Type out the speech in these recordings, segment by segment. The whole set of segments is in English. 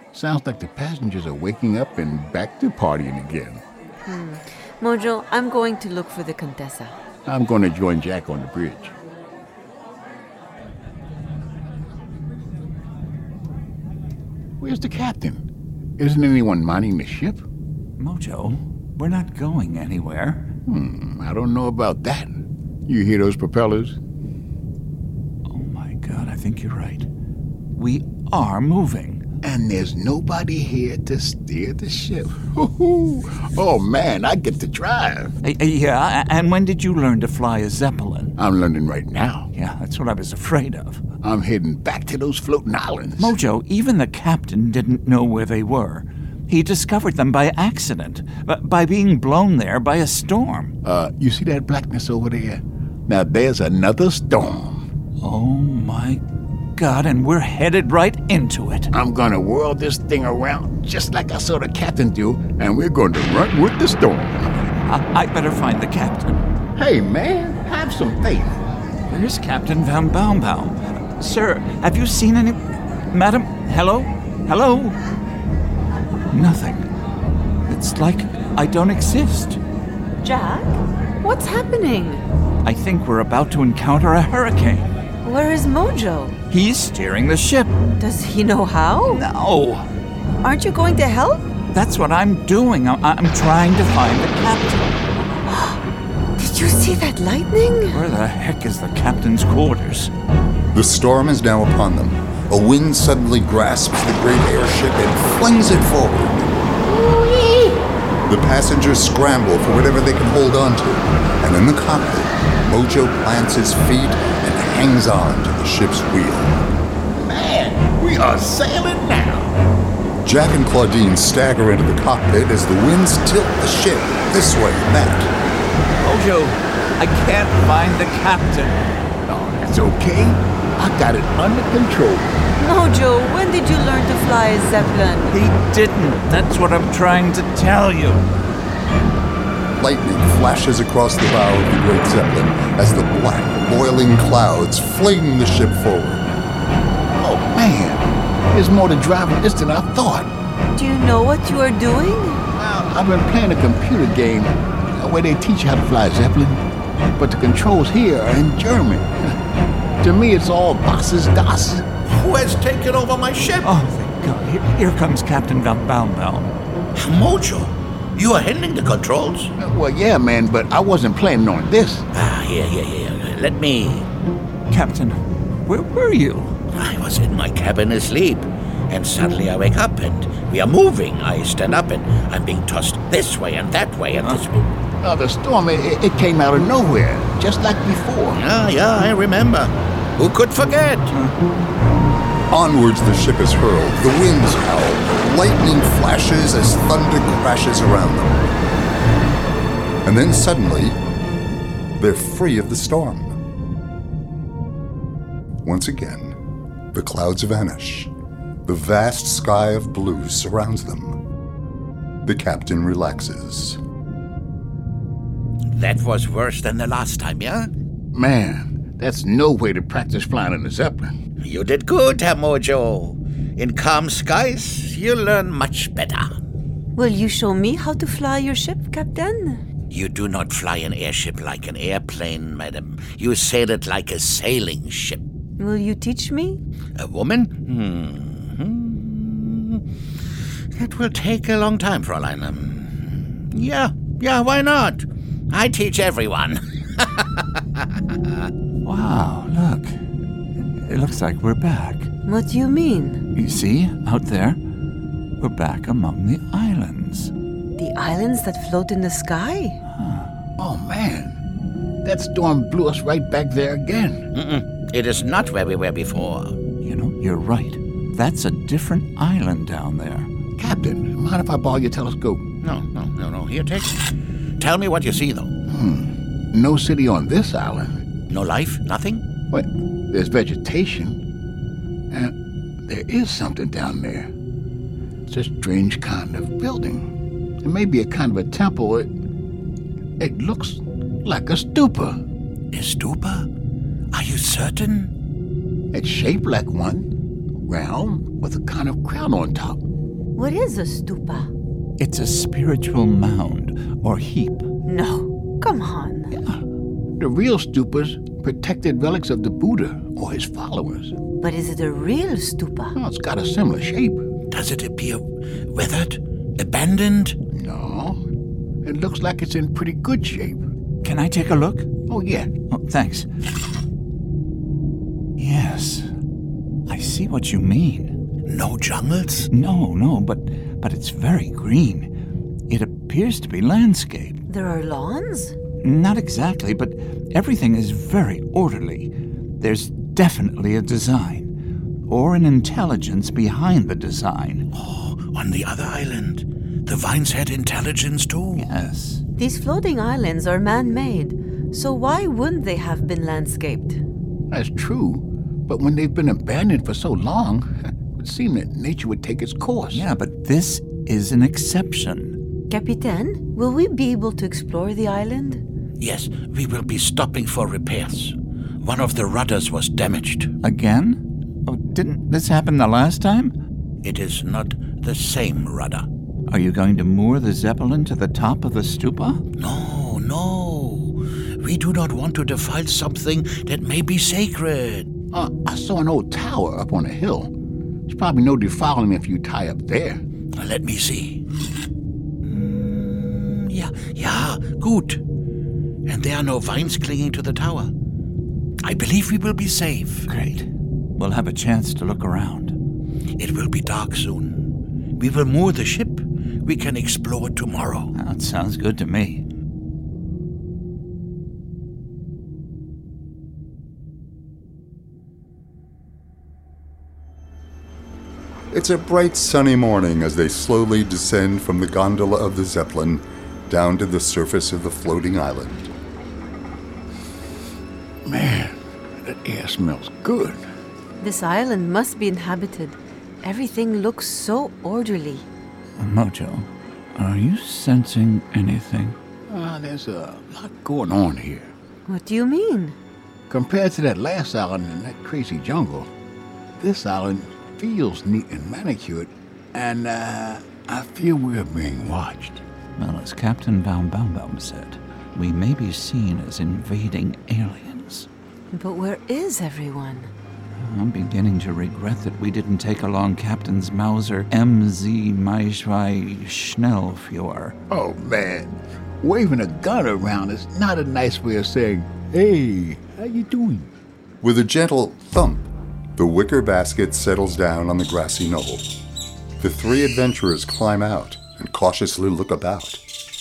Sounds like the passengers are waking up and back to partying again. Mojo, I'm going to look for the Contessa. I'm going to join Jack on the bridge. Where's the captain? Isn't anyone minding the ship? Mojo, we're not going anywhere. I don't know about that. You hear those propellers? Oh my God, I think you're right. We are moving. And there's nobody here to steer the ship. Oh man, I get to drive. Yeah, and when did you learn to fly a Zeppelin? I'm learning right now. Yeah, that's what I was afraid of. I'm heading back to those floating islands. Mojo, even the captain didn't know where they were. He discovered them by accident, by being blown there by a storm. You see that blackness over there? Now there's another storm. Oh my God, and we're headed right into it. I'm gonna whirl this thing around just like I saw the captain do, and we're going to run with the storm. I better find the captain. Hey man, have some faith. Where's Captain Van Baumbaum? Sir, have you seen any... Madam, hello? Hello? Nothing. It's like I don't exist. Jack? What's happening? I think we're about to encounter a hurricane. Where is Mojo? He's steering the ship. Does he know how? No. Aren't you going to help? That's what I'm doing. I'm trying to find the captain. Did you see that lightning? Where the heck is the captain's quarters? The storm is now upon them. A wind suddenly grasps the great airship and flings it forward. The passengers scramble for whatever they can hold on to, and in the cockpit, Mojo plants his feet and hangs on to the ship's wheel. Man, we are sailing now. Jack and Claudine stagger into the cockpit as the winds tilt the ship this way and that. Mojo, I can't find the captain. Oh, that's okay. I got it under control. Mojo, when did you learn to fly a Zeppelin? He didn't. That's what I'm trying to tell you. Lightning flashes across the bow of the great Zeppelin as the black, boiling clouds fling the ship forward. Oh man, there's more to driving this than I thought. Do you know what you are doing? Well, I've been playing a computer game where they teach you how to fly a Zeppelin, but the controls here are in German. To me, it's all Bosses Das. Who has taken over my ship? Oh, thank God. Here comes Captain Van Baumbaum. Mojo, you are handling the controls? Well, yeah, man, but I wasn't planning on this. Here. Let me... Captain, where were you? I was in my cabin asleep, and suddenly I wake up, and we are moving. I stand up, and I'm being tossed this way and that way and this way. The storm, it came out of nowhere, just like before. Yeah, I remember. Who could forget? Onwards the ship is hurled, the winds howl, lightning flashes as thunder crashes around them. And then suddenly, they're free of the storm. Once again, the clouds vanish. The vast sky of blue surrounds them. The captain relaxes. That was worse than the last time, yeah? Man, that's no way to practice flying in a Zeppelin. You did good, Herr Mojo. In calm skies, you learn much better. Will you show me how to fly your ship, Captain? You do not fly an airship like an airplane, madam. You sail it like a sailing ship. Will you teach me? A woman? That will take a long time, Fräulein. Yeah, why not? I teach everyone. Wow, look. It looks like we're back. What do you mean? You see, out there, we're back among the islands. The islands that float in the sky? Oh, man. That storm blew us right back there again. It is not where we were before. You know, you're right. That's a different island down there. Captain, mind if I borrow your telescope? No. Here, take it. Tell me what you see, though. No city on this island. No life? Nothing? Wait, there's vegetation. And there is something down there. It's a strange kind of building. It may be a kind of a temple. It looks like a stupa. A stupa? Are you certain? It's shaped like one, round, with a kind of crown on top. What is a stupa? It's a spiritual mound or heap. No, come on. The real stupas protected relics of the Buddha or his followers. But is it a real stupa? Oh, it's got a similar shape. Does it appear weathered? Abandoned? No, it looks like it's in pretty good shape. Can I take a look? Oh, yeah. Oh, thanks. Yes, I see what you mean. No jungles? No, but it's very green. It appears to be landscape. There are lawns? Not exactly, but everything is very orderly. There's definitely a design, or an intelligence behind the design. Oh, on the other island. The vines had intelligence too. Yes. These floating islands are man-made, so why wouldn't they have been landscaped? That's true. But when they've been abandoned for so long, it would seem that nature would take its course. Yeah, but this is an exception. Capitaine, will we be able to explore the island? Yes, we will be stopping for repairs. One of the rudders was damaged. Again? Oh, didn't this happen the last time? It is not the same rudder. Are you going to moor the Zeppelin to the top of the stupa? No. We do not want to defile something that may be sacred. I saw an old tower up on a hill. There's probably no defiling if you tie up there. Let me see. Yeah, good. And there are no vines clinging to the tower. I believe we will be safe. Great. We'll have a chance to look around. It will be dark soon. We will moor the ship. We can explore tomorrow. That sounds good to me. It's a bright sunny morning as they slowly descend from the gondola of the Zeppelin down to the surface of the floating island. Man, that air smells good. This island must be inhabited. Everything looks so orderly. Mojo, are you sensing anything? There's a lot going on here. What do you mean? Compared to that last island in that crazy jungle, this island feels neat and manicured, and I feel we're being watched. Well, as Captain Baum said, we may be seen as invading aliens. But where is everyone? I'm beginning to regret that we didn't take along Captain's Mauser MZ Maishwai Schnellfuhr. Oh, man. Waving a gun around is not a nice way of saying, hey, how you doing? With a gentle thump, the wicker basket settles down on the grassy knoll. The three adventurers climb out and cautiously look about.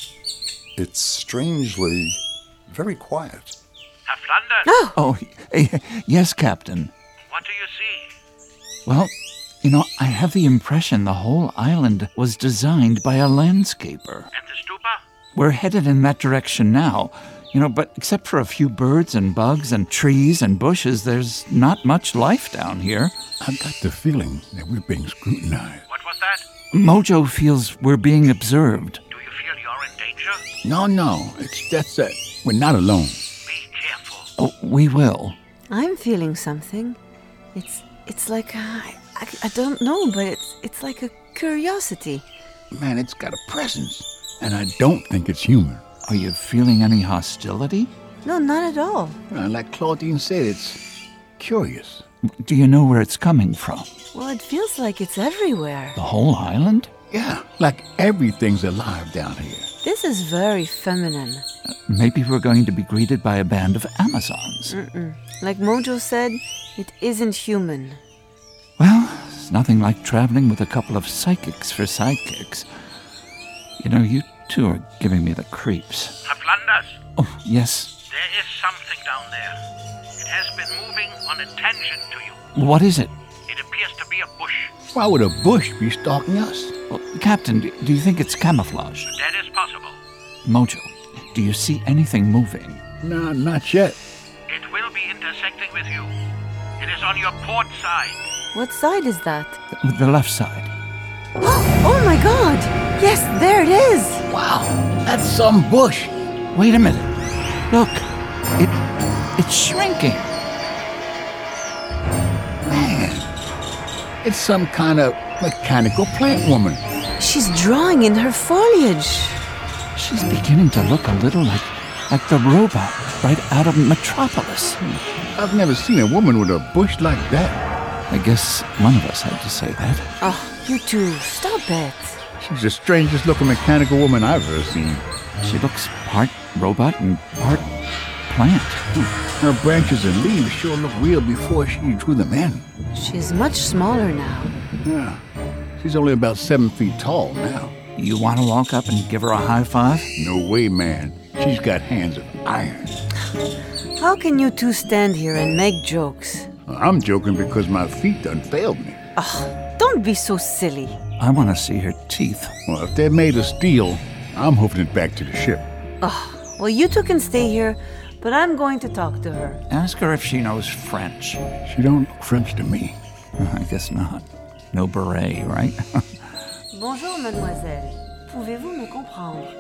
It's strangely very quiet. Herr Flanders, Oh, yes, Captain. what do you see? Well, I have the impression the whole island was designed by a landscaper. And the stupa? We're headed in that direction now. But except for a few birds and bugs and trees and bushes, there's not much life down here. I've got the feeling that we're being scrutinized. What was that? Mojo feels we're being observed. Do you feel you're in danger? No, it's just that we're not alone. Be careful. Oh, we will. I'm feeling something. It's like I don't know, but it's like a curiosity. Man, it's got a presence, and I don't think it's human. Are you feeling any hostility? No, not at all. Like Claudine said, it's curious. Do you know where it's coming from? Well, it feels like it's everywhere. The whole island? Yeah, like everything's alive down here. This is very feminine. Maybe we're going to be greeted by a band of Amazons. Like Mojo said, it isn't human. Well, it's nothing like traveling with a couple of psychics for sidekicks. You two are giving me the creeps. Herr Flanders, Oh, yes. there is something down there. It has been moving on a tangent to you. What is it? It appears to be a bush. Why would a bush be stalking us? Well, Captain, do you think it's camouflage? That is possible. Mojo, do you see anything moving? Nah, not yet. It will be intersecting with you. It is on your port side. What side is that? The left side. Oh my god! Yes, there it is! Wow, that's some bush. Wait a minute. Look, it's shrinking. Man, it's some kind of mechanical plant woman. She's drawing in her foliage. She's beginning to look a little like the robot right out of Metropolis. I've never seen a woman with a bush like that. I guess one of us had to say that. Oh, you two, stop it. She's the strangest looking mechanical woman I've ever seen. She looks part robot and part plant. Her branches and leaves sure look real before she drew them in. She's much smaller now. Yeah. She's only about 7 feet tall now. You want to walk up and give her a high five? No way, man. She's got hands of iron. How can you two stand here and make jokes? I'm joking because my feet done failed me. Don't be so silly. I want to see her teeth. Well, if they're made of steel, I'm hoofing it back to the ship. Well, you two can stay here, but I'm going to talk to her. Ask her if she knows French. She don't look French to me. I guess not. No beret, right? Bonjour, mademoiselle. Pouvez-vous me comprendre?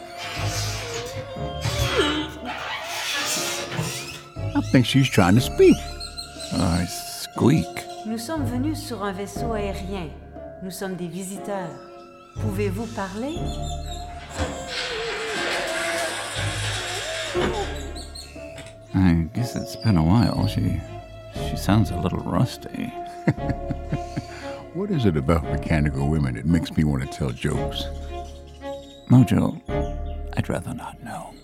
I think she's trying to speak. Squeak. Nous sommes venus sur un vaisseau aérien. Nous sommes des visiteurs. Pouvez-vous parler? I guess it's been a while. She sounds a little rusty. What is it about mechanical women that makes me want to tell jokes? Mojo, I'd rather not know.